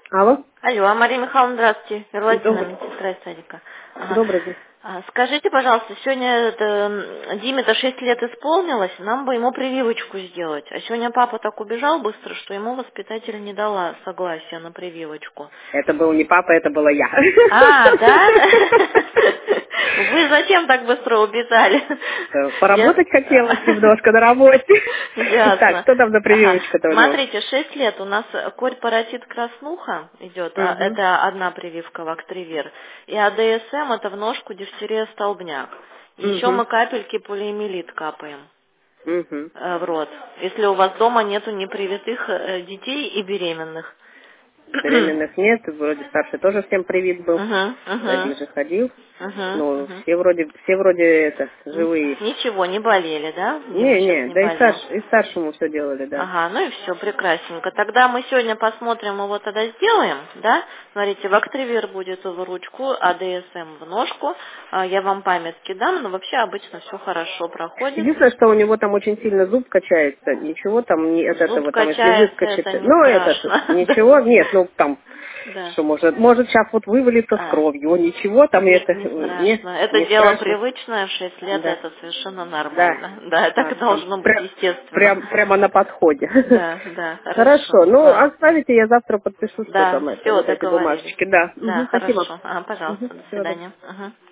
Алло. Алло, Мария Михайловна, здравствуйте. Владимир, Добрый. медсестра из садика. Ага. Добрый день. Скажите, пожалуйста, сегодня Диме-то 6 лет исполнилось, нам бы ему прививочку сделать. А сегодня папа так убежал быстро, что ему воспитатель не дала согласия на прививочку. Это был не папа, это была я. А, да? Вы зачем так быстро убежали? Поработать хотелось немножко на работе. Так, Ясно. что там за Ага. прививочка-то у него? Смотрите, 6 лет у нас корь-паротит краснуха идет, Угу. это одна прививка Вактривир, и АДСМ это в ножку дифтерия столбняк. Еще Угу. мы капельки полиэмилит капаем Угу. в рот, если у вас дома нету непривитых детей и беременных. Беременных нет, вроде старший тоже всем привит был. Мгм, Один мгм, же ходил. мгм, Ну, мгм. все вроде это, живые. Ничего, не болели, да? Дима сейчас Не, не да болел. и старшему все делали, да. Ага, ну и все, прекрасненько. Тогда мы сегодня посмотрим, его тогда сделаем, да? Смотрите, Вактривир будет в ручку, АДСМ в ножку. Я вам памятки дам, но вообще обычно все хорошо проходит. Единственное, что у него там очень сильно зуб качается, ничего там не от Зуб этого, там если качается, это выскочит, не ну это, страшно. ничего, нет, ну там, Да. что может сейчас вот вывалиться с А, кровью, ничего там это, не страшно. Это не дело страшно, привычное, в 6 лет да, это совершенно да, нормально. Да, так там должно быть естественно. прямо на подходе. Да, да, хорошо. Хорошо, ну Ага. оставите, я завтра подпишу, что Да, там это, все, вот эти договорились. бумажечки, да, Да, спасибо. хорошо. Пожалуйста, до Всего доброго. свидания. Ага.